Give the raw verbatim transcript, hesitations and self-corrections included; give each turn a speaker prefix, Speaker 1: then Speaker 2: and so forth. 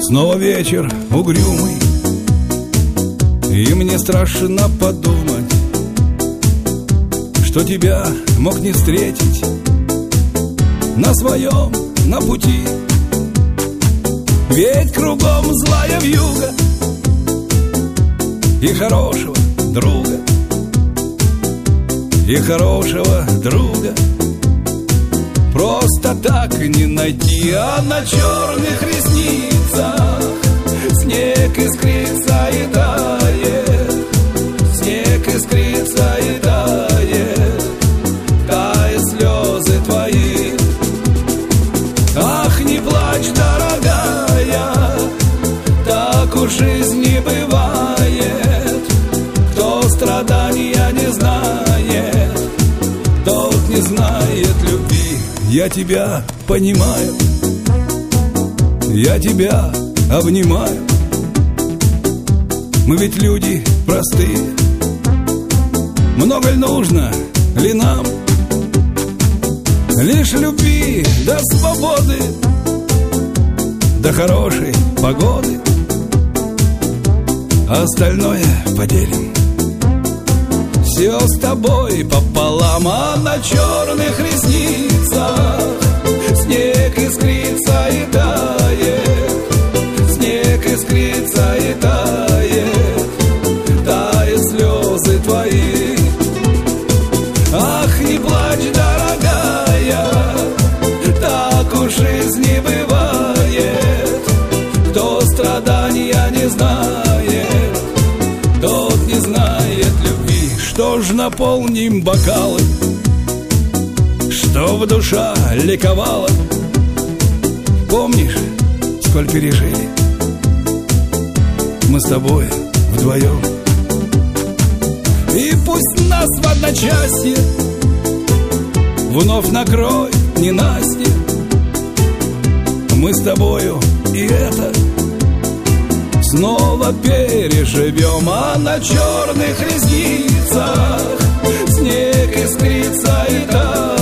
Speaker 1: Снова вечер угрюмый, и мне страшно подумать, что тебя мог не встретить на своем, на пути. Ведь кругом злая вьюга и хорошего друга, и хорошего друга просто так не найти. А на черных ресницах снег искрится и тает, снег искрится и тает, тают слезы твои. Ах, не плачь, дорогая, так уж жизнь не бывает. Кто страдания не знает, тот не знает любви. Я тебя понимаю, я тебя обнимаю. Мы ведь люди простые, много ли нужно ли нам? Лишь любви до свободы, до хорошей погоды, а остальное поделим все с тобой пополам. А на черных ресницах снег искрится и тает, снег искрится и тает, тают слезы твои. Ах, не плачь, дорогая, так уж жизнь не бывает. Кто страдания не знает, тот не знает любви. Что ж, наполним бокалы, чтоб душа ликовала. Помнишь, сколь пережили мы с тобой вдвоем? И пусть нас в одночасье вновь накроет ненастье, мы с тобою и это снова переживем. А на черных ресницах снег искрится и тает,